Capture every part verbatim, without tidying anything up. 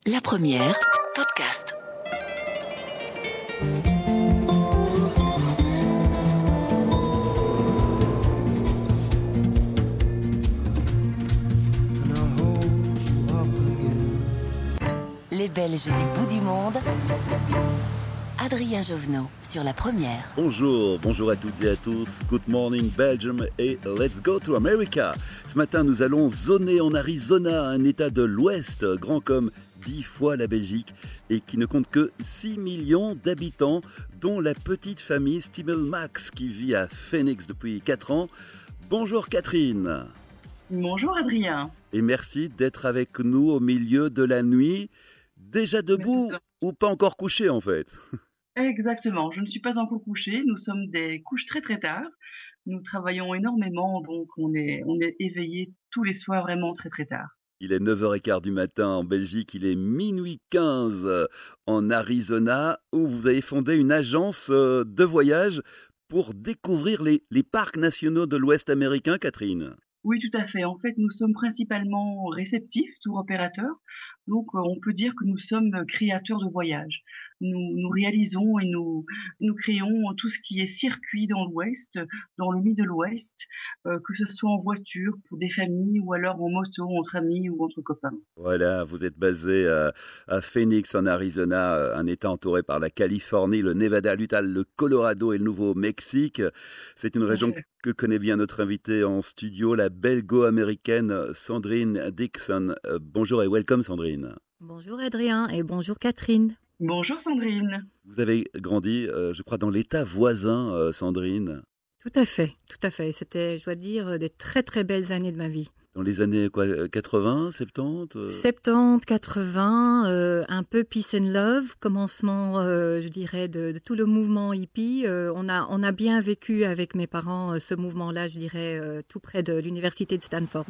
La première, podcast. Les Belges du bout du monde. Adrien Jovenot sur La première. Bonjour, bonjour à toutes et à tous. Good morning Belgium et let's go to America. Ce matin, nous allons zoner en Arizona, un état de l'Ouest, grand comme dix fois la Belgique et qui ne compte que six millions d'habitants, dont la petite famille Stimmel Max qui vit à Phoenix depuis quatre ans. Bonjour Catherine. Bonjour Adrien. Et merci d'être avec nous au milieu de la nuit. Déjà debout ou pas encore couché en fait? Exactement, je ne suis pas encore couchée, nous sommes des couches très très tard, nous travaillons énormément, donc on est, on est éveillés tous les soirs vraiment très très tard. Il est neuf heures quinze du matin en Belgique, il est minuit quinze en Arizona, où vous avez fondé une agence de voyage pour découvrir les, les parcs nationaux de l'Ouest américain, Catherine. Oui, tout à fait. En fait, nous sommes principalement réceptifs, tour opérateurs. Donc, euh, on peut dire que nous sommes créateurs de voyages. Nous, nous réalisons et nous, nous créons tout ce qui est circuit dans l'Ouest, dans le Middle West, euh, que ce soit en voiture, pour des familles, ou alors en moto, entre amis ou entre copains. Voilà, vous êtes basé à, à Phoenix, en Arizona, un État entouré par la Californie, le Nevada, l'Utah, le Colorado et le Nouveau-Mexique. C'est une région que connaît bien notre invitée en studio, la belgo-américaine Sandrine Dixon. Euh, bonjour et welcome Sandrine. Bonjour Adrien et bonjour Catherine. Bonjour Sandrine. Vous avez grandi, euh, je crois, dans l'État voisin, euh, Sandrine. Tout à fait, tout à fait. C'était, je dois dire, des très très belles années de ma vie. Dans les années quoi, quatre-vingts, soixante-dix euh... soixante-dix, quatre-vingts, euh, un peu peace and love, commencement, euh, je dirais, de, de tout le mouvement hippie. Euh, on a, on a bien vécu avec mes parents euh, ce mouvement-là, je dirais, euh, tout près de l'université de Stanford.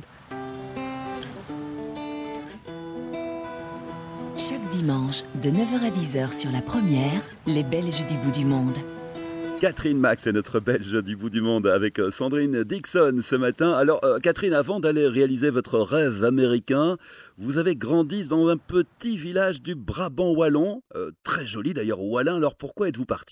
Chaque dimanche, de neuf heures à dix heures sur La première, les Belges du bout du monde. Catherine Max est notre Belge du bout du monde avec Sandrine Dixon ce matin. Alors euh, Catherine, avant d'aller réaliser votre rêve américain, vous avez grandi dans un petit village du Brabant wallon, euh, très joli d'ailleurs wallon. Alors pourquoi êtes-vous partie ?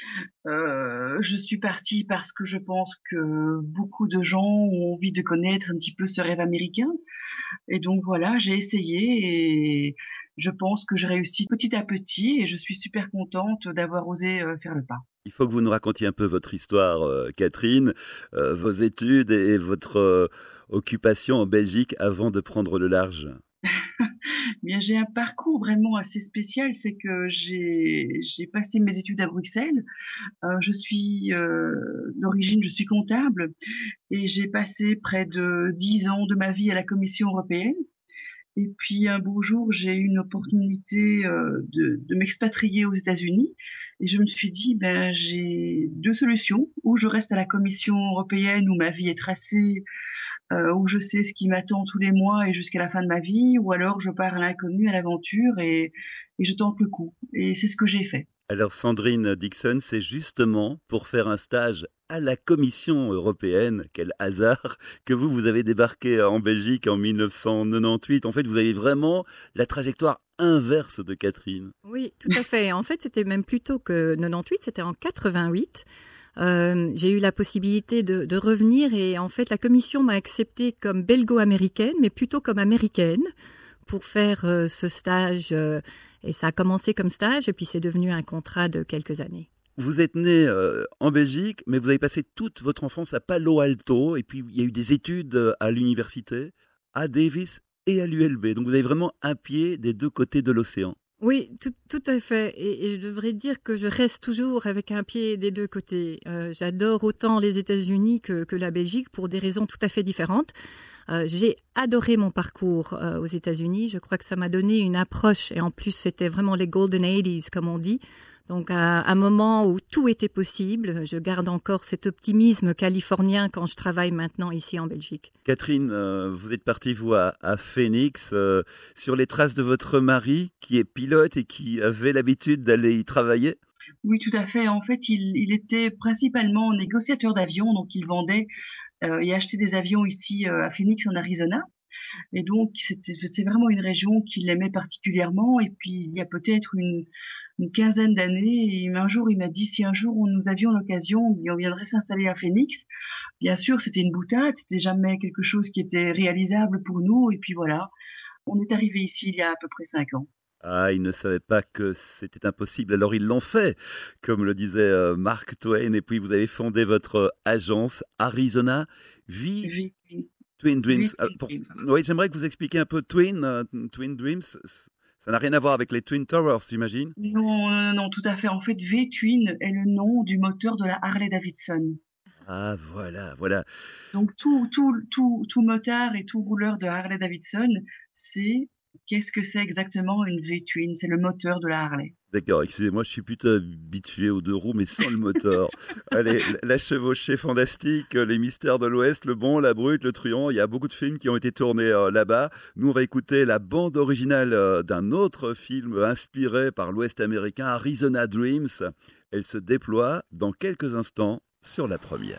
Euh, je suis partie parce que je pense que beaucoup de gens ont envie de connaître un petit peu ce rêve américain. Et donc voilà, j'ai essayé et je pense que j'ai réussi petit à petit et je suis super contente d'avoir osé euh, faire le pas. Il faut que vous nous racontiez un peu votre histoire, euh, Catherine, euh, vos études et, et votre euh, occupation en Belgique avant de prendre le large. Bien, j'ai un parcours vraiment assez spécial, c'est que j'ai j'ai passé mes études à Bruxelles. Euh, je suis euh, d'origine, je suis comptable et j'ai passé près de dix ans de ma vie à la Commission européenne. Et puis un beau jour, j'ai eu une opportunité euh, de, de m'expatrier aux États-Unis et je me suis dit, ben j'ai deux solutions, ou je reste à la Commission européenne où ma vie est tracée, euh, où je sais ce qui m'attend tous les mois et jusqu'à la fin de ma vie, ou alors je pars à l'inconnu, à l'aventure et, et je tente le coup. Et c'est ce que j'ai fait. Alors Sandrine Dixon, c'est justement pour faire un stage à la Commission européenne, quel hasard, que vous, vous avez débarqué en Belgique en dix-neuf cent quatre-vingt-dix-huit. En fait, vous avez vraiment la trajectoire inverse de Catherine. Oui, tout à fait. En fait, c'était même plus tôt que quatre-vingt-dix-huit, c'était en quatre-vingt-huit. Euh, j'ai eu la possibilité de, de revenir et en fait, la Commission m'a acceptée comme belgo-américaine, mais plutôt comme américaine, pour faire euh, ce stage. Euh, et ça a commencé comme stage et puis c'est devenu un contrat de quelques années. Vous êtes né euh, en Belgique, mais vous avez passé toute votre enfance à Palo Alto. Et puis, il y a eu des études à l'université, à Davis et à l'U L B. Donc, vous avez vraiment un pied des deux côtés de l'océan. Oui, tout, tout à fait. Et, et je devrais dire que je reste toujours avec un pied des deux côtés. Euh, j'adore autant les États-Unis que, que la Belgique pour des raisons tout à fait différentes. Euh, j'ai adoré mon parcours euh, aux États-Unis. Je crois que ça m'a donné une approche. Et en plus, c'était vraiment les Golden eighties, comme on dit. Donc, à un moment où tout était possible, je garde encore cet optimisme californien quand je travaille maintenant ici en Belgique. Catherine, euh, vous êtes partie, vous, à, à Phoenix, euh, sur les traces de votre mari, qui est pilote et qui avait l'habitude d'aller y travailler. Oui, tout à fait. En fait, il, il était principalement négociateur d'avions, donc il vendait euh, et achetait des avions ici euh, à Phoenix, en Arizona. Et donc, c'était, c'est vraiment une région qu'il aimait particulièrement. Et puis, il y a peut-être une, une quinzaine d'années, un jour, il m'a dit si un jour nous avions l'occasion, on viendrait s'installer à Phoenix. Bien sûr, c'était une boutade, c'était jamais quelque chose qui était réalisable pour nous. Et puis voilà, on est arrivé ici il y a à peu près cinq ans. Ah, ils ne savaient pas que c'était impossible, alors ils l'ont fait, comme le disait euh, Mark Twain, et puis vous avez fondé votre agence Arizona V V- Twin Dreams. V- Ah, Twin pour- Dreams. Oui, j'aimerais que vous expliquiez un peu Twin, euh, Twin Dreams. Ça n'a rien à voir avec les Twin Towers, j'imagine. Non, non, non, non, tout à fait. En fait, V-Twin est le nom du moteur de la Harley Davidson. Ah, voilà, voilà. Donc tout, tout, tout, tout motard et tout rouleur de Harley Davidson, c'est qu'est-ce que c'est exactement une V-Twin? C'est le moteur de la Harley. D'accord, excusez-moi, je suis plutôt habitué aux deux roues, mais sans le moteur. Allez, la chevauchée fantastique, les mystères de l'Ouest, le bon, la brute, le truand, il y a beaucoup de films qui ont été tournés euh, là-bas. Nous, on va écouter la bande originale euh, d'un autre film inspiré par l'Ouest américain, Arizona Dreams. Elle se déploie dans quelques instants sur la première.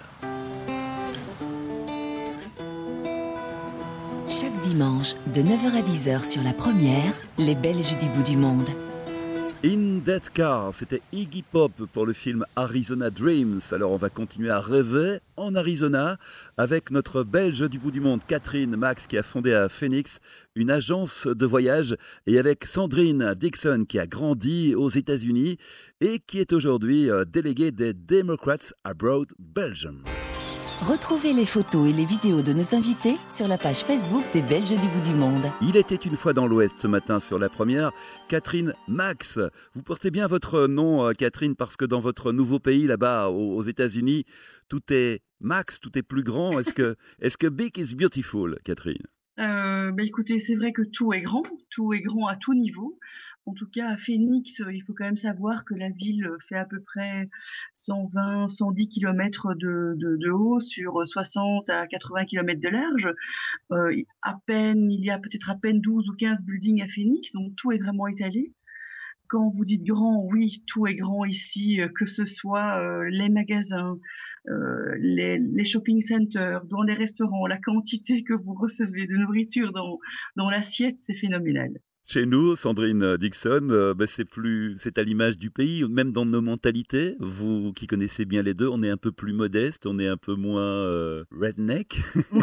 Chaque dimanche, de neuf heures à dix heures sur la première, les Belges du bout du monde. In That Car, c'était Iggy Pop pour le film Arizona Dreams. Alors on va continuer à rêver en Arizona avec notre Belge du bout du monde, Catherine Max, qui a fondé à Phoenix une agence de voyage, et avec Sandrine Dixon, qui a grandi aux États-Unis et qui est aujourd'hui euh, déléguée des Democrats Abroad Belgium. Retrouvez les photos et les vidéos de nos invités sur la page Facebook des Belges du bout du monde. Il était une fois dans l'Ouest ce matin sur la première, Catherine Max. Vous portez bien votre nom, euh, Catherine, parce que dans votre nouveau pays, là-bas, aux, aux États-Unis, tout est Max, tout est plus grand. Est-ce que, est-ce que Big is beautiful, Catherine? Euh, bah écoutez, c'est vrai que tout est grand, tout est grand à tout niveau. En tout cas, à Phoenix, il faut quand même savoir que la ville fait à peu près cent vingt, cent dix kilomètres de, de, de haut sur soixante à quatre-vingts kilomètres de large. Euh, à peine, il y a peut-être à peine douze ou quinze buildings à Phoenix, donc tout est vraiment étalé. Quand vous dites grand, oui, tout est grand ici, euh, que ce soit euh, les magasins, euh, les, les shopping centers, dans les restaurants, la quantité que vous recevez de nourriture dans, dans l'assiette, c'est phénoménal. Chez nous, Sandrine Dixon, euh, ben c'est plus, c'est à l'image du pays, même dans nos mentalités. Vous qui connaissez bien les deux, on est un peu plus modeste, on est un peu moins euh, redneck.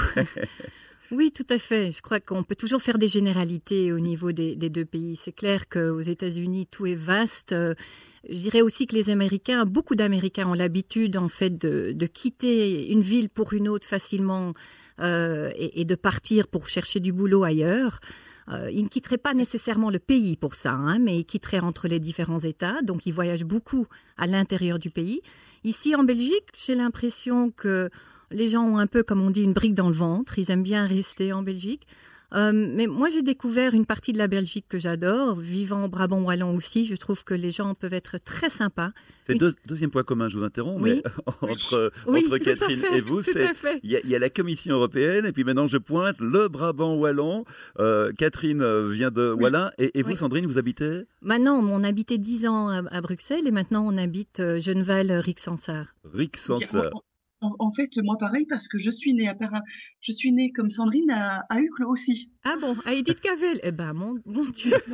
Oui, tout à fait. Je crois qu'on peut toujours faire des généralités au niveau des, des deux pays. C'est clair qu'aux États-Unis, tout est vaste. Je dirais aussi que les Américains, beaucoup d'Américains ont l'habitude en fait de, de quitter une ville pour une autre facilement euh, et, et de partir pour chercher du boulot ailleurs. Euh, ils ne quitteraient pas nécessairement le pays pour ça, hein, mais ils quitteraient entre les différents États. Donc, ils voyagent beaucoup à l'intérieur du pays. Ici, en Belgique, j'ai l'impression que les gens ont un peu, comme on dit, une brique dans le ventre. Ils aiment bien rester en Belgique. Euh, mais moi, j'ai découvert une partie de la Belgique que j'adore. Vivant au Brabant wallon aussi, je trouve que les gens peuvent être très sympas. C'est Une... le deux, deuxième point commun, je vous interromps, Oui. mais entre, Oui, entre Catherine fait, et vous, c'est il y, y a la Commission européenne, et puis maintenant je pointe le Brabant wallon. Euh, Catherine vient de Oui. Wallin, et, et vous, Oui. Sandrine, vous habitez Maintenant, on habitait dix ans à, à Bruxelles et maintenant on habite euh, Genneval-Rixensart. Rixensart. En, en fait, moi pareil, parce que je suis née à Para... je suis née comme Sandrine à, à Uccle aussi. Ah bon, à Edith Cavell. Eh ben, mon, mon Dieu. Non,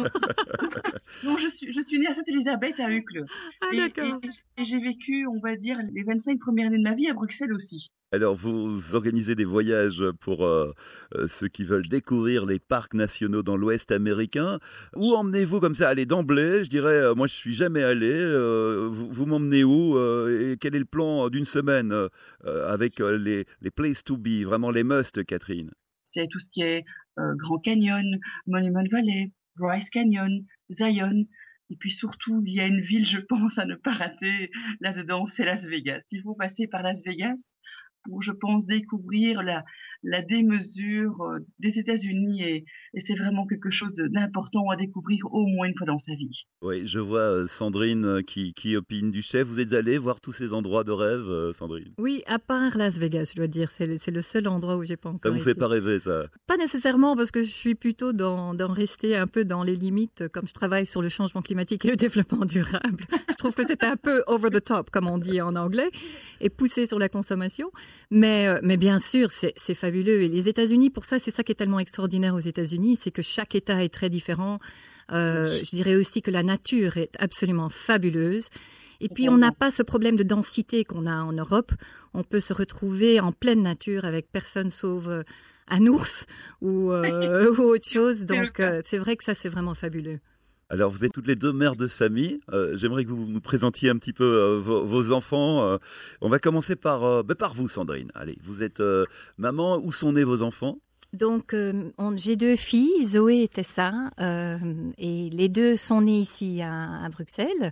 non, je suis, je suis née à Sainte-Élisabeth à Uccle. Ah Et, d'accord. et, et j'ai vécu, on va dire, les vingt-cinq premières années de ma vie à Bruxelles aussi. Alors, vous organisez des voyages pour euh, euh, ceux qui veulent découvrir les parcs nationaux dans l'Ouest américain. Où emmenez-vous comme ça? Allez, d'emblée, je dirais, euh, moi je suis jamais allé. Euh, vous vous m'emmenez où euh, et quel est le plan d'une semaine euh, avec euh, les, les places to be, vraiment les must, Catherine? C'est tout ce qui est euh, Grand Canyon, Monument Valley, Bryce Canyon, Zion. Et puis surtout, il y a une ville, je pense, à ne pas rater là-dedans, c'est Las Vegas. Il faut passer par Las Vegas pour, je pense, découvrir la, la démesure euh, des États-Unis et, et c'est vraiment quelque chose d'important à découvrir au moins une fois dans sa vie. Oui, je vois euh, Sandrine euh, qui, qui opine du chef. Vous êtes allée voir tous ces endroits de rêve, euh, Sandrine? Oui, à part Las Vegas, je dois dire. C'est le, c'est le seul endroit où j'ai pas encore Ça vous fait été. pas rêver, ça? Pas nécessairement, parce que je suis plutôt dans, dans rester un peu dans les limites, comme je travaille sur le changement climatique et le développement durable. Je trouve que c'est un peu over the top, comme on dit en anglais, et poussé sur la consommation. Mais, euh, mais bien sûr, c'est, c'est fabuleux. fabuleux. Et les États-Unis, pour ça, c'est ça qui est tellement extraordinaire aux États-Unis, c'est que chaque État est très différent. Euh, je dirais aussi que la nature est absolument fabuleuse. Et puis, on n'a pas ce problème de densité qu'on a en Europe. On peut se retrouver en pleine nature avec personne sauf euh, un ours ou, euh, ou autre chose. Donc, euh, c'est vrai que ça, c'est vraiment fabuleux. Alors, vous êtes toutes les deux mères de famille. Euh, j'aimerais que vous nous présentiez un petit peu euh, vos, vos enfants. Euh, on va commencer par, euh, ben par vous, Sandrine. Allez, vous êtes euh, maman. Où sont nés vos enfants ? Donc, euh, on, j'ai deux filles, Zoé et Tessa, euh, et les deux sont nées ici à, à Bruxelles.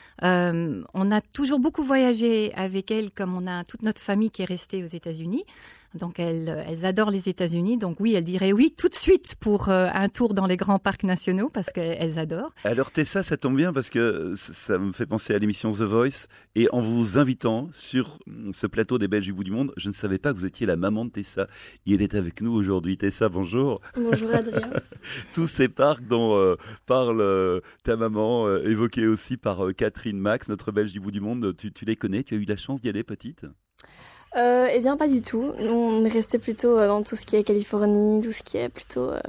Euh, on a toujours beaucoup voyagé avec elles, comme on a toute notre famille qui est restée aux États-Unis. Donc, elles, elles adorent les États-Unis. Donc, oui, elles diraient oui tout de suite pour euh, un tour dans les grands parcs nationaux parce qu'elles adorent. Alors, Tessa, ça tombe bien parce que ça me fait penser à l'émission The Voice. Et en vous invitant sur ce plateau des Belges du bout du monde, je ne savais pas que vous étiez la maman de Tessa. Et elle est avec nous aujourd'hui. Tessa, bonjour. Bonjour, Adrien. Tous ces parcs dont euh, parle euh, ta maman, euh, évoqués aussi par euh, Catherine Max, notre Belge du bout du monde, tu, tu les connais? Tu as eu la chance d'y aller, petite? Euh, eh bien, pas du tout. Nous, on est resté plutôt dans tout ce qui est Californie, tout ce qui est plutôt euh,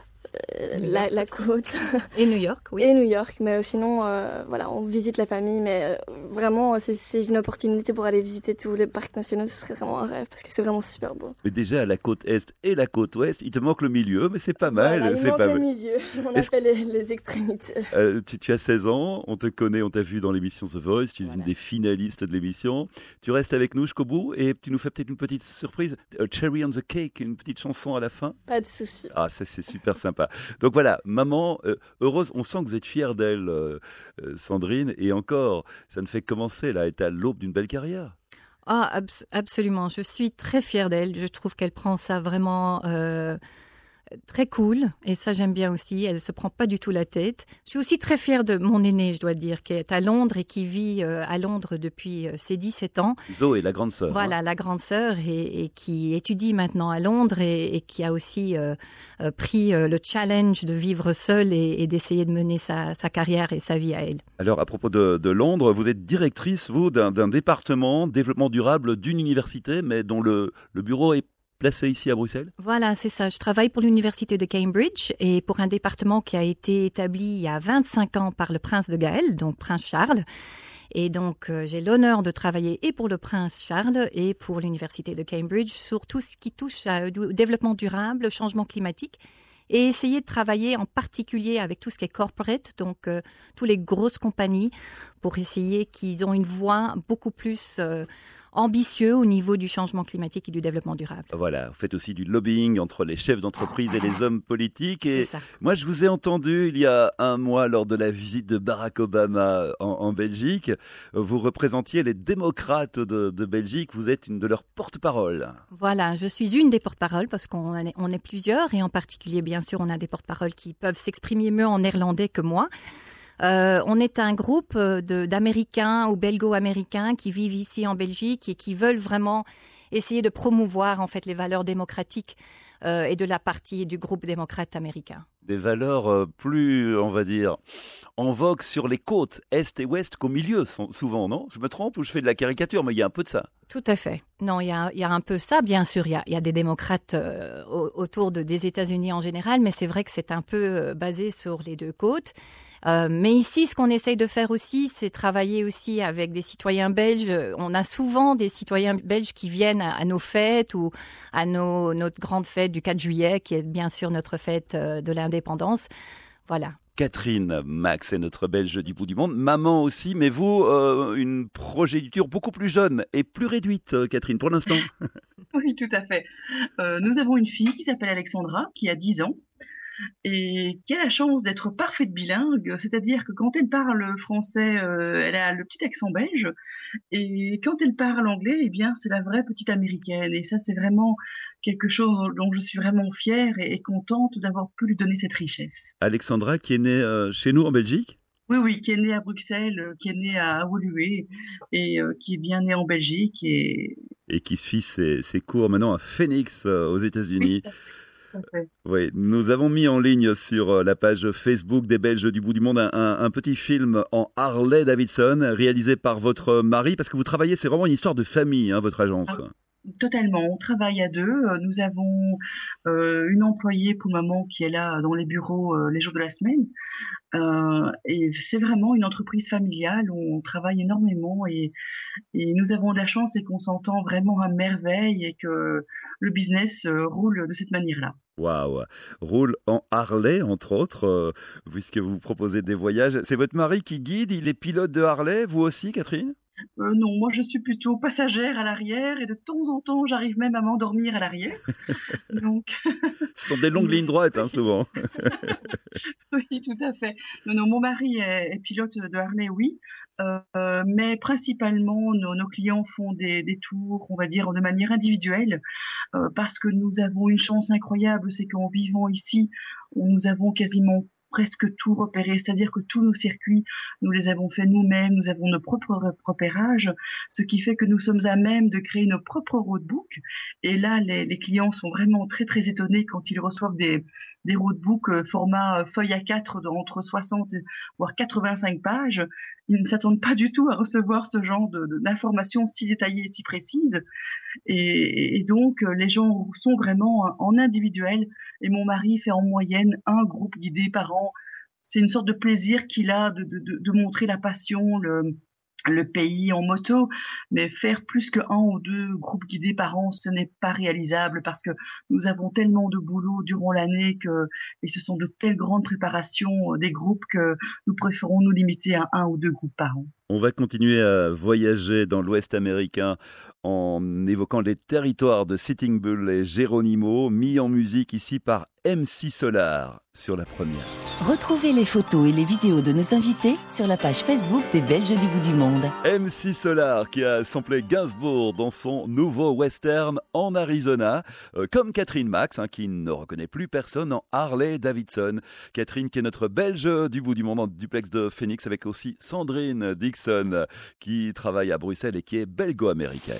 euh, la, la côte. Et New York, oui. Et New York, mais sinon, euh, voilà, on visite la famille, mais euh, vraiment, c'est, c'est une opportunité pour aller visiter tous les parcs nationaux, ce serait vraiment un rêve, parce que c'est vraiment super beau. Mais déjà, à la côte Est et la côte Ouest, il te manque le milieu, mais c'est pas mal. Voilà, il c'est manque pas le mal. milieu, on Est-ce... appelle les, les extrémités. Euh, tu, tu as seize ans, on te connaît, on t'a vu dans l'émission The Voice, tu es Voilà. une des finalistes de l'émission. Tu restes avec nous jusqu'au bout et tu nous fais peut-être une petite surprise, A Cherry on the Cake, une petite chanson à la fin. Pas de souci. Ah, ça c'est super sympa. Donc voilà, maman, euh, heureuse, on sent que vous êtes fière d'elle, euh, euh, Sandrine, et encore, ça ne fait que commencer, là, elle est à l'aube d'une belle carrière. Ah, abs- absolument. Je suis très fière d'elle. Je trouve qu'elle prend ça vraiment euh, très cool. Et ça, j'aime bien aussi. Elle ne se prend pas du tout la tête. Je suis aussi très fière de mon aînée, je dois dire, qui est à Londres et qui vit euh, à Londres depuis euh, ses dix-sept ans. Zoé, la grande sœur. Voilà, hein. la grande sœur et, et qui étudie maintenant à Londres et, et qui a aussi euh, euh, pris euh, le challenge de vivre seule et, et d'essayer de mener sa, sa carrière et sa vie à elle. Alors, à propos de, de Londres, vous êtes directrice, vous, d'un, d'un département développement durable d'une université, mais dont le, le bureau est placé ici à Bruxelles? Voilà, c'est ça. Je travaille pour l'université de Cambridge et pour un département qui a été établi il y a vingt-cinq ans par le prince de Galles, donc prince Charles. Et donc, euh, j'ai l'honneur de travailler et pour le prince Charles et pour l'université de Cambridge sur tout ce qui touche à- au développement durable, au changement climatique et essayer de travailler en particulier avec tout ce qui est corporate, donc euh, tous les grosses compagnies, pour essayer qu'ils ont une voix beaucoup plus euh, ambitieuse au niveau du changement climatique et du développement durable. Voilà, vous faites aussi du lobbying entre les chefs d'entreprise et les hommes politiques. Et C'est ça. moi, je vous ai entendu il y a un mois lors de la visite de Barack Obama en, en Belgique. Vous représentiez les démocrates de, de Belgique. Vous êtes une de leurs porte-parole. Voilà, je suis une des porte-paroles parce qu'on en est, on est plusieurs et en particulier, bien sûr, on a des porte-paroles qui peuvent s'exprimer mieux en néerlandais que moi. Euh, on est un groupe de, d'Américains ou belgo-américains qui vivent ici en Belgique et qui veulent vraiment essayer de promouvoir en fait les valeurs démocratiques euh, et de la partie du groupe démocrate américain. Des valeurs euh, plus, on va dire, en vogue sur les côtes Est et Ouest qu'au milieu, sont- souvent, non? Je me trompe ou je fais de la caricature, mais il y a un peu de ça. Tout à fait. Non, il y a, il y a un peu ça. Bien sûr, il y a, il y a des démocrates euh, au- autour de, des États-Unis en général, mais c'est vrai que c'est un peu euh, basé sur les deux côtes. Euh, mais ici, ce qu'on essaye de faire aussi, c'est travailler aussi avec des citoyens belges. On a souvent des citoyens belges qui viennent à, à nos fêtes ou à nos, notre grande fête du quatre juillet, qui est bien sûr notre fête euh, de l'indépendance. Voilà. Catherine Max est notre Belge du bout du monde, maman aussi, mais vous, euh, une progéniture beaucoup plus jeune et plus réduite, euh, Catherine, pour l'instant. Oui, tout à fait. Euh, nous avons une fille qui s'appelle Alexandra, qui a dix ans et qui a la chance d'être parfaite bilingue, c'est-à-dire que quand elle parle français, euh, elle a le petit accent belge, et quand elle parle anglais, eh bien, c'est la vraie petite américaine. Et ça, c'est vraiment quelque chose dont je suis vraiment fière et, et contente d'avoir pu lui donner cette richesse. Alexandra, qui est née euh, chez nous en Belgique. Oui, oui, qui est née à Bruxelles, euh, qui est née à Woluwe et euh, qui est bien née en Belgique. Et Et qui suit ses, ses cours maintenant à Phoenix, euh, aux États-Unis. oui, tout à fait. Oui, nous avons mis en ligne sur euh, la page Facebook des Belges du bout du monde un, un- un petit film en Harley Davidson réalisé par votre mari, parce que vous travaillez, c'est vraiment une histoire de famille, hein, votre agence. Totalement, on travaille à deux. Euh, Nous avons euh, une employée pour le moment qui est là dans les bureaux euh, les jours de la semaine. Euh, et c'est vraiment une entreprise familiale où on travaille énormément et, et nous avons de la chance et qu'on s'entend vraiment à merveille et que le business euh, roule de cette manière-là. Waouh! Roule en Harley, entre autres, euh, puisque vous proposez des voyages. C'est votre mari qui guide, il est pilote de Harley, vous aussi, Catherine? Euh, non, moi je suis plutôt passagère à l'arrière et de temps en temps j'arrive même à m'endormir à l'arrière. Donc, Ce sont des longues lignes droites, hein, souvent. oui, tout à fait. Non, non, mon mari est, est pilote de Harley, oui, euh, mais principalement nos, nos clients font des, des tours, on va dire, de manière individuelle, euh, parce que nous avons une chance incroyable, c'est qu'en vivant ici, on- nous avons quasiment presque tout repéré, c'est-à-dire que tous nos circuits, nous les avons fait nous-mêmes, nous avons nos propres re- repérages, ce qui fait que nous sommes à même de créer nos propres roadbooks. Et là, les, les clients sont vraiment très très étonnés quand ils reçoivent des, des roadbooks euh, format euh, feuille A quatre de entre soixante voire quatre-vingt-cinq pages. Ils ne s'attendent pas du tout à recevoir ce genre de, de- d'informations si détaillées et si précises. Et, et donc, euh, les gens sont vraiment en individuel. Et mon mari fait en moyenne un groupe guidé par an. C'est une sorte de plaisir qu'il a de, de, de, de montrer la passion, le, le pays en moto, mais faire plus que un ou deux groupes guidés par an, ce n'est pas réalisable parce que nous avons tellement de boulot durant l'année que, et ce sont de telles grandes préparations euh, des groupes que nous préférons nous limiter à un ou deux groupes par an. On va continuer à voyager dans l'Ouest américain en évoquant les territoires de Sitting Bull et Geronimo, mis en musique ici par M C Solar sur la première. Retrouvez les photos et les vidéos de nos invités sur la page Facebook des Belges du bout du monde. M C Solar qui a samplé Gainsbourg dans son nouveau western en Arizona, euh, comme Catherine Max, hein, qui ne reconnaît plus personne en Harley Davidson. Catherine qui est notre Belge du bout du monde en duplex de Phoenix, avec aussi Sandrine Dixon qui travaille à Bruxelles et qui est belgo-américaine.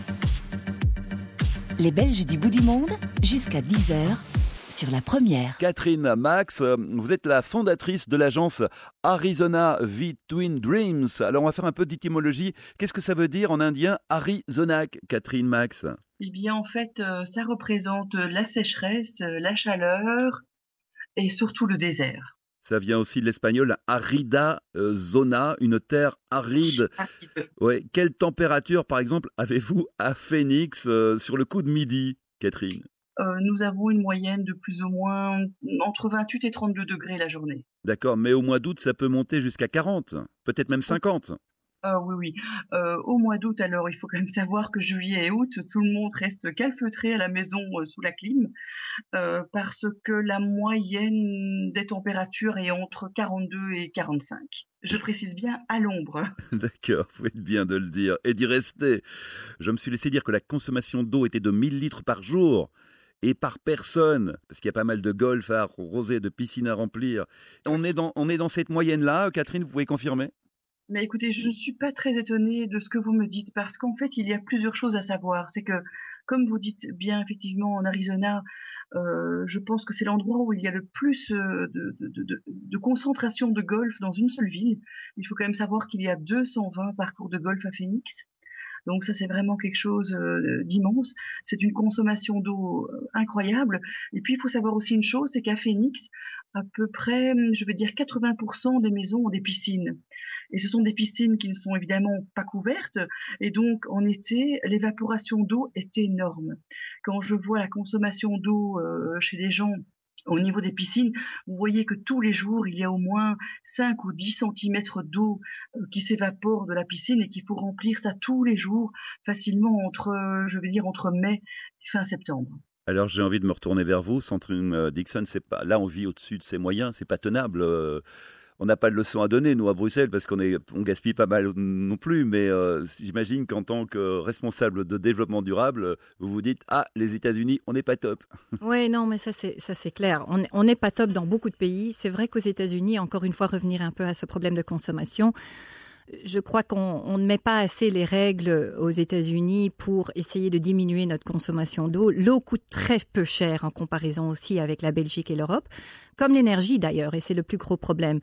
Les Belges du bout du monde, jusqu'à dix heures, sur la première. Catherine Max, euh, vous êtes la fondatrice de l'agence Arizona V Twin Dreams. Alors on va faire un peu d'étymologie. Qu'est-ce que ça veut dire en indien Arizonac, Catherine Max? Eh bien, en fait, euh, ça représente la sécheresse, euh, la chaleur et surtout le désert. Ça vient aussi de l'espagnol arida euh, zona, une terre aride. Ouais. Quelle température, par exemple, avez-vous à Phoenix euh, sur le coup de midi, Catherine? Euh, nous avons une moyenne de plus ou moins entre vingt-huit et trente-deux degrés la journée. D'accord, mais au mois d'août, ça peut monter jusqu'à quarante, peut-être même cinquante. Ah oui, oui. Euh, au mois d'août, alors, il faut quand même savoir que juillet et août, tout le monde reste calfeutré à la maison euh, sous la clim, euh, parce que la moyenne des températures est entre quarante-deux et quarante-cinq. Je précise bien à l'ombre. D'accord, vous faites bien de le dire et d'y rester. Je me suis laissé dire que la consommation d'eau était de mille litres par jour. Et par personne, parce qu'il y a pas mal de golf à arroser, de piscines à remplir. On est dans, on est dans cette moyenne-là, Catherine, vous pouvez confirmer? Mais écoutez, je ne suis pas très étonnée de ce que vous me dites parce qu'en fait, il y a plusieurs choses à savoir. C'est que, comme vous dites bien, effectivement, en Arizona, euh, je pense que c'est l'endroit où il y a le plus euh, de, de, de, de concentration de golf dans une seule ville. Il faut quand même savoir qu'il y a deux cent vingt parcours de golf à Phoenix. Donc ça, c'est vraiment quelque chose euh, d'immense. C'est une consommation d'eau euh, incroyable. Et puis, il faut savoir aussi une chose, c'est qu'à Phoenix, à peu près, je vais dire quatre-vingts pour cent des maisons ont des piscines. Et ce sont des piscines qui ne sont évidemment pas couvertes. Et donc, en été, l'évaporation d'eau est énorme. Quand je vois la consommation d'eau euh, chez les gens, au niveau des piscines, vous voyez que tous les jours, il y a au moins cinq ou dix centimètres d'eau euh, qui s'évapore de la piscine et qu'il faut remplir ça tous les jours, facilement entre, euh, je vais dire, entre mai et fin septembre. Alors j'ai envie de me retourner vers vous, Sandrine Dixon. C'est pas, là, on vit au-dessus de ses moyens, c'est pas tenable. Euh, on n'a pas de leçon à donner, nous, à Bruxelles, parce qu'on est, on gaspille pas mal non plus. Mais euh, j'imagine qu'en tant que responsable de développement durable, vous vous dites, ah, les États-Unis, on n'est pas top. Oui, non, mais ça c'est ça c'est clair. On n'est pas top dans beaucoup de pays. C'est vrai qu'aux États-Unis, encore une fois, revenir un peu à ce problème de consommation. Je crois qu'on on ne met pas assez les règles aux États-Unis pour essayer de diminuer notre consommation d'eau. L'eau coûte très peu cher en comparaison aussi avec la Belgique et l'Europe, comme l'énergie d'ailleurs, et c'est le plus gros problème.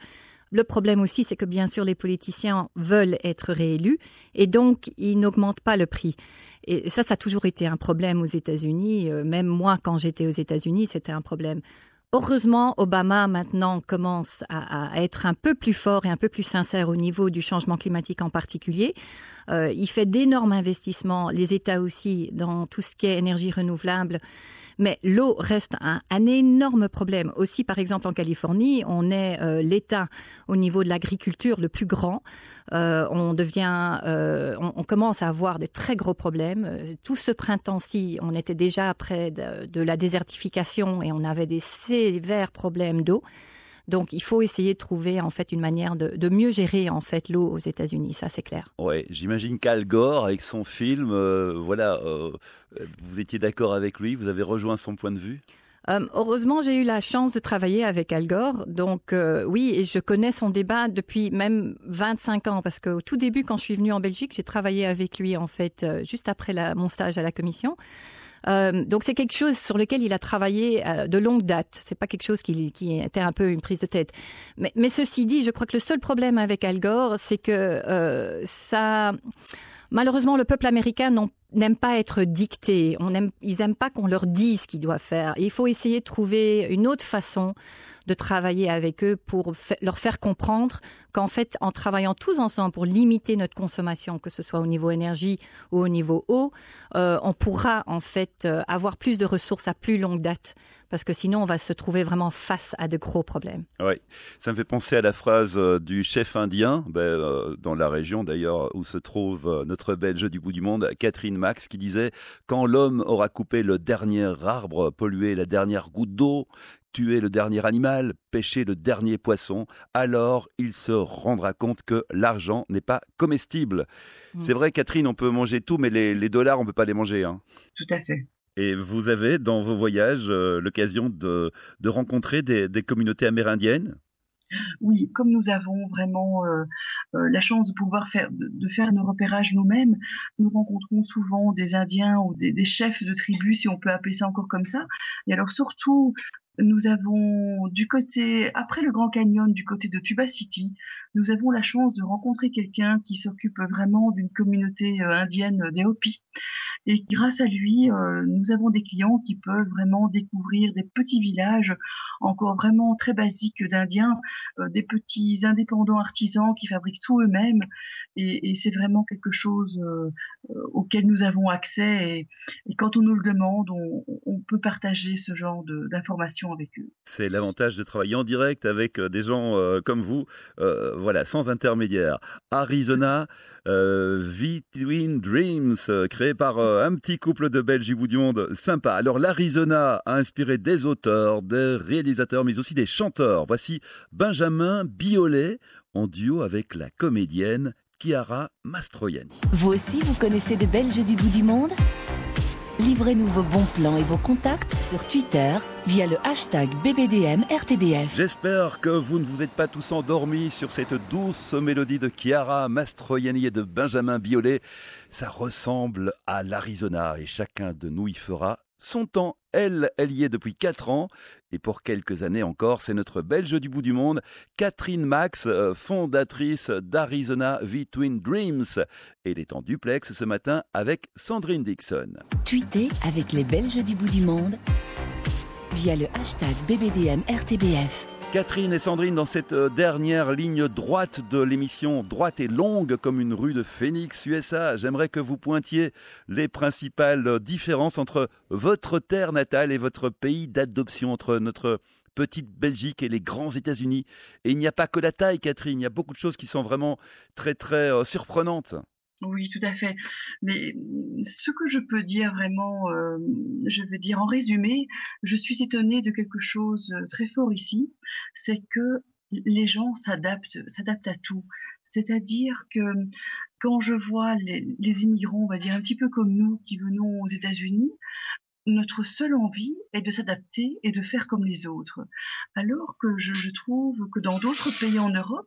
Le problème aussi, c'est que bien sûr, les politiciens veulent être réélus et donc ils n'augmentent pas le prix. Et ça, ça a toujours été un problème aux États-Unis. Euh, même moi, quand j'étais aux États-Unis, c'était un problème. Heureusement, Obama maintenant commence à, à être un peu plus fort et un peu plus sincère au niveau du changement climatique en particulier. Euh, il fait d'énormes investissements, les États aussi, dans tout ce qui est énergie renouvelable. Mais l'eau reste un, un énorme problème. Aussi, par exemple, en Californie, on est euh, l'État au niveau de l'agriculture le plus grand. Euh, on devient, euh, on, on commence à avoir de très gros problèmes. Euh, tout ce printemps-ci, on était déjà près de, de la désertification et on avait des sévères problèmes d'eau. Donc, il faut essayer de trouver en fait une manière de, de mieux gérer en fait l'eau aux États-Unis. Ça, c'est clair. Ouais, j'imagine qu'Al Gore, avec son film, euh, voilà, euh, vous étiez d'accord avec lui, vous avez rejoint son point de vue. Euh, heureusement, j'ai eu la chance de travailler avec Al Gore. Donc, euh, oui, et je connais son débat depuis même vingt-cinq ans. Parce qu'au tout début, quand je suis venue en Belgique, j'ai travaillé avec lui, en fait, euh, juste après la, mon stage à la commission. Euh, donc, c'est quelque chose sur lequel il a travaillé euh, de longue date. C'est pas quelque chose qui, qui était un peu une prise de tête. Mais, mais ceci dit, je crois que le seul problème avec Al Gore, c'est que euh, ça... Malheureusement, le peuple américain non, n'aime pas être dicté. On aime, ils n'aiment pas qu'on leur dise ce qu'ils doivent faire. Il faut essayer de trouver une autre façon de travailler avec eux pour fa- leur faire comprendre qu'en fait, en travaillant tous ensemble pour limiter notre consommation, que ce soit au niveau énergie ou au niveau eau, euh, on pourra en fait euh, avoir plus de ressources à plus longue date. Parce que sinon, on va se trouver vraiment face à de gros problèmes. Oui, ça me fait penser à la phrase euh, du chef indien, ben, euh, dans la région d'ailleurs où se trouve euh, notre Belge du bout du monde, Catherine Max, qui disait « Quand l'homme aura coupé le dernier arbre, pollué la dernière goutte d'eau, tué le dernier animal, pêché le dernier poisson, alors il se rendra compte que l'argent n'est pas comestible. Mmh. » C'est vrai, Catherine, on peut manger tout, mais les, les dollars, on ne peut pas les manger. Hein. Tout à fait. Et vous avez, dans vos voyages, euh, l'occasion de, de rencontrer des, des communautés amérindiennes ? Oui, comme nous avons vraiment euh, euh, la chance de pouvoir faire de, de faire nos repérages nous-mêmes, nous rencontrons souvent des Indiens ou des, des chefs de tribus, si on peut appeler ça encore comme ça. Et alors surtout, nous avons du côté, après le Grand Canyon, du côté de Tuba City, nous avons la chance de rencontrer quelqu'un qui s'occupe vraiment d'une communauté euh, indienne des Hopis. Et grâce à lui, euh, nous avons des clients qui peuvent vraiment découvrir des petits villages encore vraiment très basiques d'Indiens, euh, des petits indépendants artisans qui fabriquent tout eux-mêmes. Et, et c'est vraiment quelque chose euh, euh, auquel nous avons accès. Et, et quand on nous le demande, on, on peut partager ce genre de, d'informations avec eux. C'est l'avantage de travailler en direct avec des gens euh, comme vous, euh, voilà, sans intermédiaire. Arizona, euh, Between Dreams, euh, créé par euh, un petit couple de Belges du bout du monde, sympa. Alors l'Arizona a inspiré des auteurs, des réalisateurs, mais aussi des chanteurs. Voici Benjamin Biolay en duo avec la comédienne Chiara Mastroianni. Vous aussi, vous connaissez des Belges du bout du monde ? Livrez-nous vos bons plans et vos contacts sur Twitter via le hashtag B B D M R T B F. J'espère que vous ne vous êtes pas tous endormis sur cette douce mélodie de Chiara Mastroianni et de Benjamin Biolay. Ça ressemble à l'Arizona et chacun de nous y fera son temps. Elle, elle y est depuis quatre ans et pour quelques années encore, c'est notre Belge du bout du monde, Catherine Max, fondatrice d'Arizona Between Dreams. Elle est en duplex ce matin avec Sandrine Dixon. Tweetez avec les Belges du bout du monde via le hashtag B B D M R T B F. Catherine et Sandrine, dans cette dernière ligne droite de l'émission, droite et longue comme une rue de Phoenix, U S A, j'aimerais que vous pointiez les principales différences entre votre terre natale et votre pays d'adoption, entre notre petite Belgique et les grands États-Unis. Et il n'y a pas que la taille, Catherine, il y a beaucoup de choses qui sont vraiment très très euh, surprenantes. Oui, tout à fait. Mais ce que je peux dire vraiment, euh, je vais dire en résumé, je suis étonnée de quelque chose de très fort ici, c'est que les gens s'adaptent, s'adaptent à tout. C'est-à-dire que quand je vois les, les immigrants, on va dire un petit peu comme nous, qui venons aux États-Unis, notre seule envie est de s'adapter et de faire comme les autres. Alors que je, je trouve que dans d'autres pays en Europe,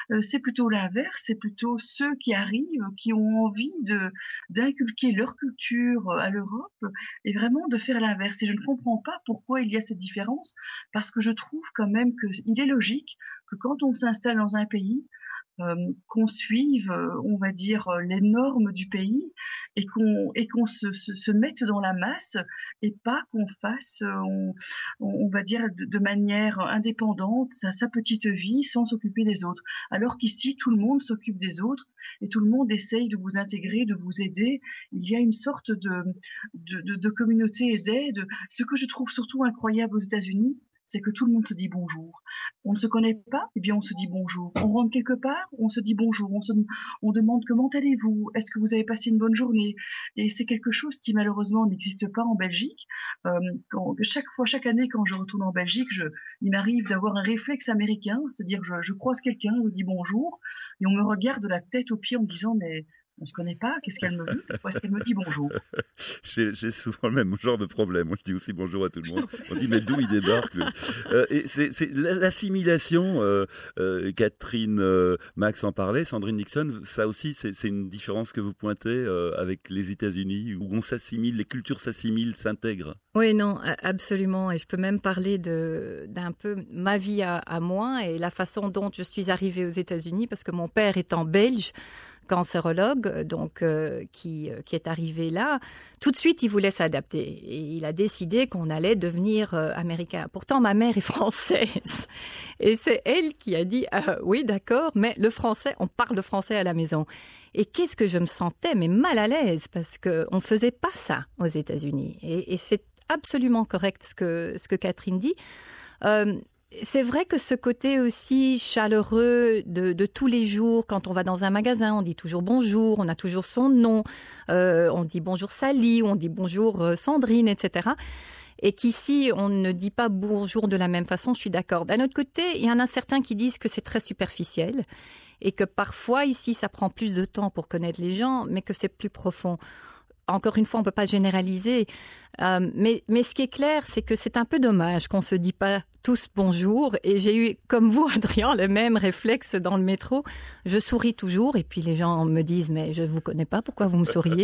euh, c'est plutôt l'inverse, c'est plutôt ceux qui arrivent, qui ont envie de d'inculquer leur culture à l'Europe et vraiment de faire l'inverse. Et je ne comprends pas pourquoi il y a cette différence, parce que je trouve quand même qu'il est logique que quand on s'installe dans un pays, euh, qu'on suive, euh, on va dire, euh, les normes du pays et qu'on et qu'on se, se, se mette dans la masse et pas qu'on fasse, euh, on, on va dire, de, de manière indépendante sa, sa petite vie sans s'occuper des autres. Alors qu'ici, tout le monde s'occupe des autres et tout le monde essaye de vous intégrer, de vous aider. Il y a une sorte de, de, de, de communauté et d'aide. Ce que je trouve surtout incroyable aux États-Unis, c'est que tout le monde se dit bonjour. On ne se connaît pas, eh bien on se dit bonjour. On rentre quelque part, on se dit bonjour. On, se, on demande comment allez-vous, est-ce que vous avez passé une bonne journée. Et c'est quelque chose qui malheureusement n'existe pas en Belgique. Euh, quand, chaque fois, chaque année, quand je retourne en Belgique, je, il m'arrive d'avoir un réflexe américain, c'est-à-dire je, je croise quelqu'un, je dis bonjour, et on me regarde de la tête aux pieds en me disant mais on se connaît pas, qu'est-ce qu'elle me veut, pourquoi est-ce qu'elle me dit bonjour. J'ai, j'ai souvent le même genre de problème. Moi, je dis aussi bonjour à tout le monde. On dit mais d'où il débarque lui euh, Et c'est, c'est l'assimilation. Euh, euh, Catherine, euh, Max en parlait, Sandrine Nixon. Ça aussi, c'est, c'est une différence que vous pointez euh, avec les États-Unis, où on s'assimile, les cultures s'assimilent, s'intègrent. Oui, non, absolument. Et je peux même parler de, d'un peu ma vie à, à moi et la façon dont je suis arrivée aux États-Unis, parce que mon père étant belge, cancérologue, donc euh, qui, euh, qui est arrivé là, tout de suite il voulait s'adapter et il a décidé qu'on allait devenir euh, américain. Pourtant ma mère est française et c'est elle qui a dit euh, oui d'accord, mais le français, on parle le français à la maison. Et qu'est-ce que je me sentais mais mal à l'aise parce que on faisait pas ça aux États-Unis et, et c'est absolument correct ce que ce que Catherine dit. Euh, C'est vrai que ce côté aussi chaleureux de, de tous les jours, quand on va dans un magasin, on dit toujours bonjour, on a toujours son nom, euh, on dit bonjour Sally, on dit bonjour euh, Sandrine, et cetera. Et qu'ici, on ne dit pas bonjour de la même façon, je suis d'accord. D'un autre côté, il y en a certains qui disent que c'est très superficiel et que parfois, ici, ça prend plus de temps pour connaître les gens, mais que c'est plus profond. Encore une fois, on ne peut pas généraliser, euh, mais, mais ce qui est clair, c'est que c'est un peu dommage qu'on ne se dit pas tous bonjour. Et j'ai eu, comme vous, Adrien, le même réflexe dans le métro. Je souris toujours et puis les gens me disent « mais je ne vous connais pas, pourquoi vous me souriez ?»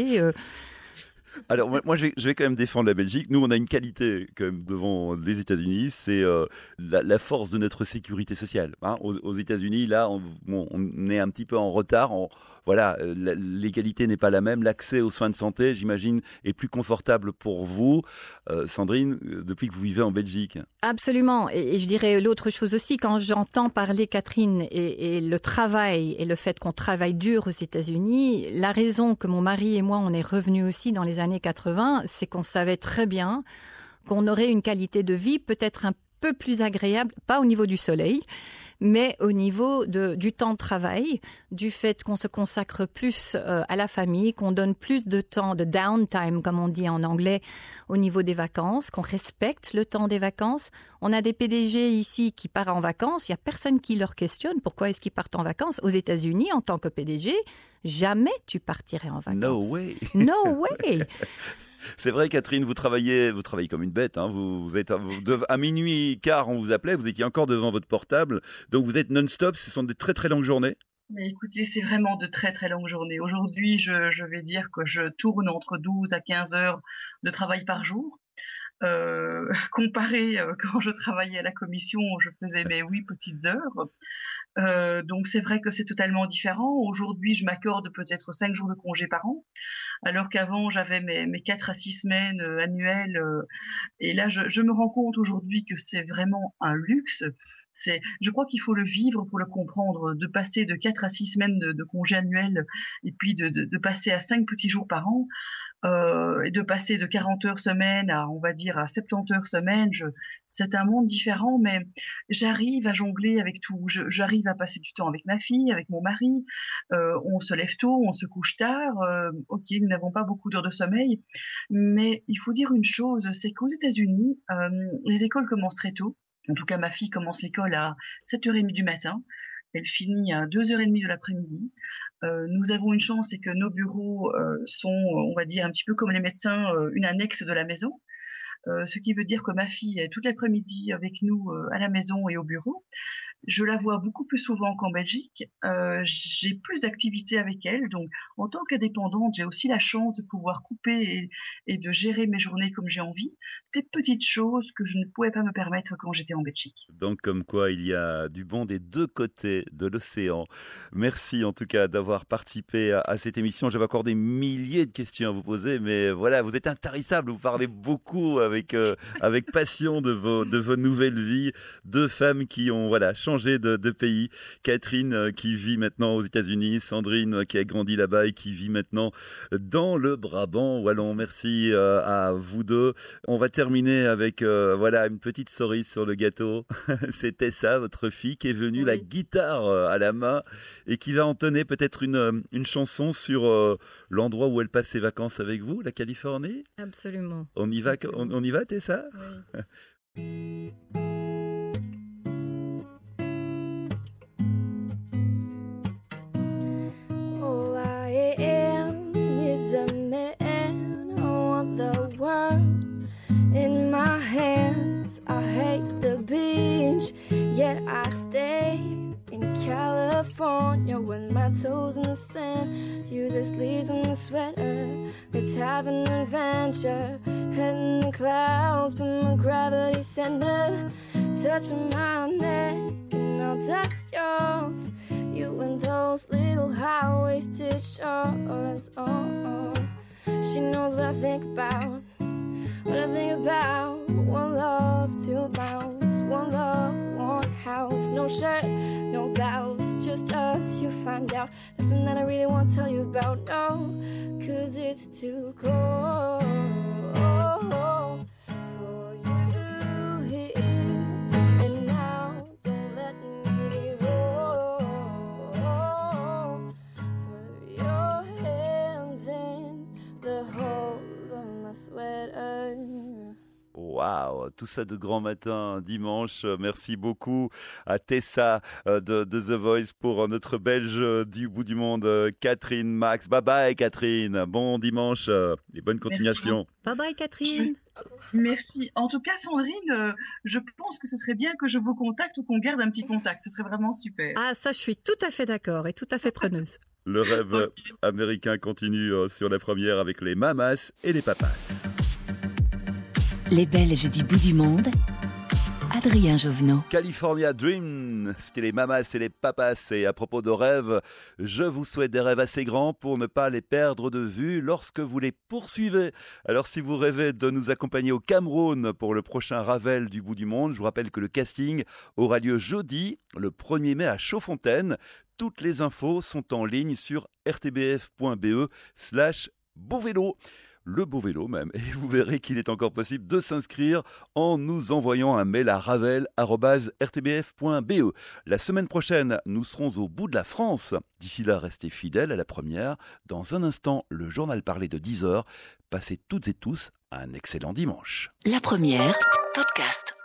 Alors moi, moi je, vais, je vais quand même défendre la Belgique. Nous, on a une qualité quand même devant les États-Unis, c'est euh, la, la force de notre sécurité sociale. Hein. Aux, aux États-Unis, là, on, bon, on est un petit peu en retard. On, voilà, la, l'égalité n'est pas la même. L'accès aux soins de santé, j'imagine, est plus confortable pour vous, euh, Sandrine, depuis que vous vivez en Belgique. Absolument. Et, et je dirais l'autre chose aussi, quand j'entends parler Catherine et, et le travail et le fait qu'on travaille dur aux États-Unis, la raison que mon mari et moi, on est revenus aussi dans les années quatre-vingts, c'est qu'on savait très bien qu'on aurait une qualité de vie peut-être un peu plus agréable, pas au niveau du soleil, mais au niveau de, du temps de travail, du fait qu'on se consacre plus euh, à la famille, qu'on donne plus de temps de downtime, comme on dit en anglais, au niveau des vacances, qu'on respecte le temps des vacances. On a des P D G ici qui partent en vacances, il n'y a personne qui leur questionne pourquoi est-ce qu'ils partent en vacances. Aux États-Unis, en tant que P D G, jamais tu partirais en vacances. No way. No way. C'est vrai, Catherine, vous travaillez, vous travaillez comme une bête. Hein. Vous, vous êtes vous, de, à minuit quart, on vous appelait, vous étiez encore devant votre portable. Donc vous êtes non-stop. Ce sont des très très longues journées. Mais écoutez, c'est vraiment de très très longues journées. Aujourd'hui, je, je vais dire que je tourne entre douze à quinze heures de travail par jour. Euh, comparé euh, quand je travaillais à la commission, je faisais mes huit petites heures. Euh, donc c'est vrai que c'est totalement différent. Aujourd'hui, je m'accorde peut-être cinq jours de congé par an, alors qu'avant j'avais mes, mes quatre à six semaines euh, annuelles. Euh, et là, je, je me rends compte aujourd'hui que c'est vraiment un luxe. C'est, je crois qu'il faut le vivre pour le comprendre. De passer de quatre à six semaines de, de congé annuel et puis de, de, de passer à cinq petits jours par an. Euh, et de passer de quarante heures semaine à, on va dire, à soixante-dix heures semaine, je, c'est un monde différent, mais j'arrive à jongler avec tout. Je, j'arrive à passer du temps avec ma fille, avec mon mari. Euh, on se lève tôt, on se couche tard. Euh, ok, nous n'avons pas beaucoup d'heures de sommeil, mais il faut dire une chose, c'est qu'aux États-Unis, euh, les écoles commencent très tôt. En tout cas, ma fille commence l'école à sept heures trente du matin. Elle finit à deux heures trente de l'après-midi. Euh, nous avons une chance, c'est que nos bureaux euh, sont, on va dire, un petit peu comme les médecins, euh, une annexe de la maison. Euh, ce qui veut dire que ma fille est toute l'après-midi avec nous euh, à la maison et au bureau. Je la vois beaucoup plus souvent qu'en Belgique. Euh, j'ai plus d'activités avec elle. Donc, en tant qu'indépendante, j'ai aussi la chance de pouvoir couper et, et de gérer mes journées comme j'ai envie. Des petites choses que je ne pouvais pas me permettre quand j'étais en Belgique. Donc, comme quoi, il y a du bon des deux côtés de l'océan. Merci en tout cas d'avoir participé à, à cette émission. J'avais encore des milliers de questions à vous poser, mais voilà, vous êtes intarissable. Vous parlez beaucoup avec, euh, avec passion de vos, de vos nouvelles vies. Deux femmes qui ont voilà, changé de, de pays. Catherine euh, qui vit maintenant aux États-Unis. Sandrine euh, qui a grandi là-bas et qui vit maintenant dans le Brabant wallon. Merci euh, à vous deux. On va terminer avec euh, voilà, une petite cerise sur le gâteau. C'est Tessa, votre fille, qui est venue, oui. La guitare à la main et qui va entonner peut-être une, une chanson sur euh, l'endroit où elle passe ses vacances avec vous, la Californie. Absolument. On y va, Absolument. On, on y va, Tessa? Oui. All I am is a man. I want the world in my hands. I hate the beach, yet I stay in California with my toes in the sand. You just leaves in the sweater. Let's have an adventure. Head in the clouds, but my gravity centered. Touching my neck and I'll touch yours. You and those little high-waisted shorts. Oh, oh. She knows what I think about. What I think about. One love, two mouths. One love, one house. No shirt, no blouse. Just us, you find out. Nothing that I really want to tell you about. No, cause it's too cold for you here and now. Don't let me roll. Put your hands in the holes of my sweater. Waouh, tout ça de grand matin, dimanche. Merci beaucoup à Tessa de, de The Voice pour notre Belge du bout du monde, Catherine Max. Bye bye Catherine, bon dimanche et bonne continuation. Merci. Bye bye Catherine. Merci. En tout cas Sandrine, euh, je pense que ce serait bien que je vous contacte ou qu'on garde un petit contact. Ce serait vraiment super. Ah ça, je suis tout à fait d'accord et tout à fait preneuse. Le rêve okay. américain continue sur la première avec les mamas et les papas. Les Belges du bout du monde, Adrien Jovenot. California Dream, c'était les mamas et les papas. Et à propos de rêves, je vous souhaite des rêves assez grands pour ne pas les perdre de vue lorsque vous les poursuivez. Alors si vous rêvez de nous accompagner au Cameroun pour le prochain Ravel du bout du monde, je vous rappelle que le casting aura lieu jeudi, le premier mai à Chaudfontaine. Toutes les infos sont en ligne sur rtbf.be slash beauvélo. Le beau vélo même, et vous verrez qu'il est encore possible de s'inscrire en nous envoyant un mail à ravel arobase r t b f point b e. La semaine prochaine, nous serons au bout de la France. D'ici là, restez fidèles à la première. Dans un instant, le journal parlé de dix heures. Passez toutes et tous un excellent dimanche. La première, podcast.